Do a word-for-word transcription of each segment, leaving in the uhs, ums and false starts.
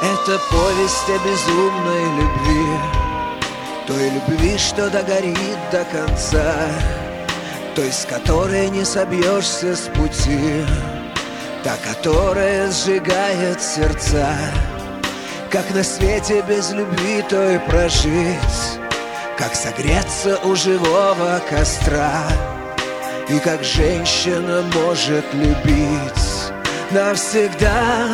Это повесть о безумной любви, той любви, что догорит до конца, той, с которой не собьешься с пути, та, которая сжигает сердца. Как на свете без любви той прожить, как согреться у живого костра, и как женщина может любить навсегда.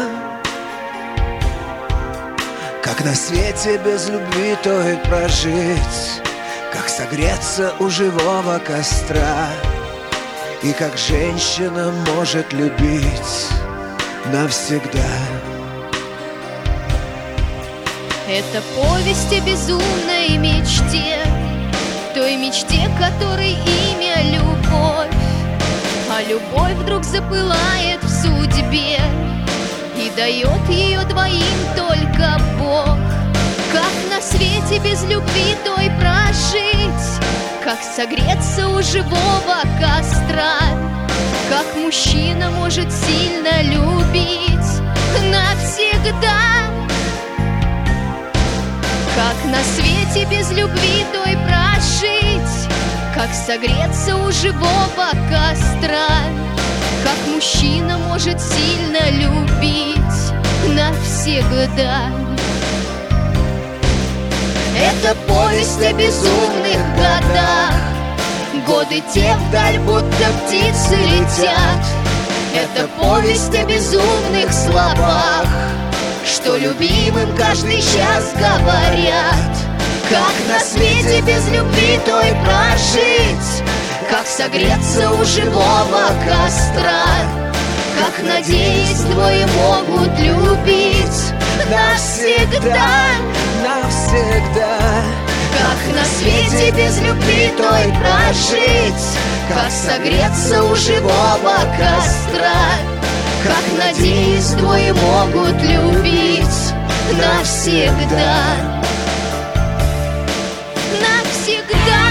Как на свете без любви той прожить, как согреться у живого костра, и как женщина может любить навсегда. Это повесть о безумной мечте, той мечте, которой имя любовь. А любовь вдруг запылает в судьбе и дает ее двоим только Бог. Как на свете без любви той прожить, как согреться у живого костра, как мужчина может сильно любить навсегда. Как на свете без любви той прожить, как согреться у живого костра, как мужчина может сильно любить навсегда. Это повесть о безумных годах, годы те вдаль будто птицы летят. Это повесть о безумных словах, что любимым каждый час говорят. Как на свете без любви той прожить, как согреться у живого костра, как, надеясь, двое могут любить навсегда, навсегда. Как на свете без любви той прожить, как согреться у живого костра, как, надеясь, двое могут любить навсегда. Навсегда.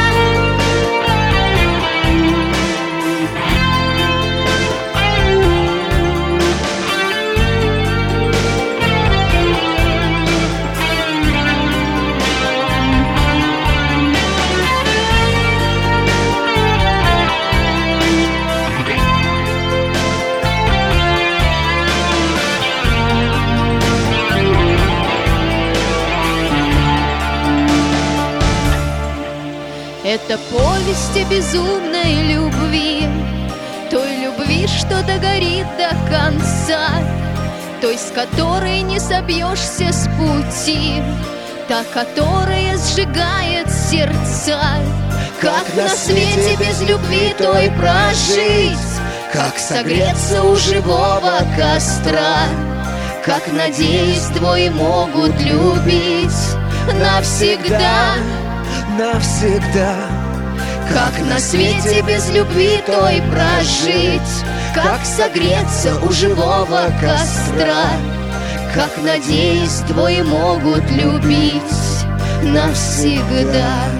Это повесть о безумной любви, той любви, что догорит до конца, той, с которой не собьешься с пути, та, которая сжигает сердца. Как на свете без любви той прожить, как согреться у живого костра, как, надеясь, двое могут любить навсегда. Навсегда. Как на свете без любви той прожить, как согреться у живого костра, как, надеясь, двое могут любить навсегда.